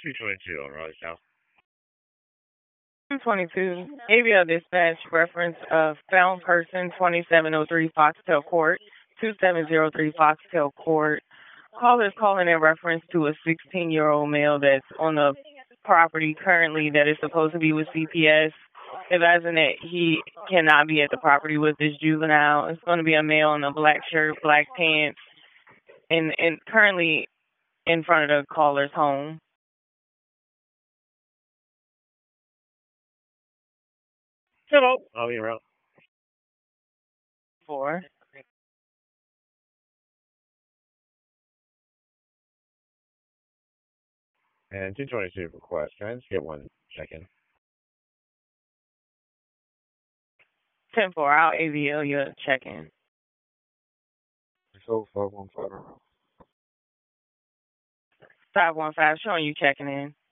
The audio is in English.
222 on Raleigh South. 222, ABL Dispatch, reference of found person 2703 Foxtel Court, 2703 Foxtel Court. Caller is calling in reference to a 16-year-old male that's on the property currently that is supposed to be with CPS. Advising that he cannot be at the property with this juvenile. It's going to be a male in a black shirt, black pants, and currently in front of the caller's home. Hello. I'll be around. 4. And 222 request. Can I just get one second? 10-4, I'll AVL your check-in. So 515. 515, showing you checking in.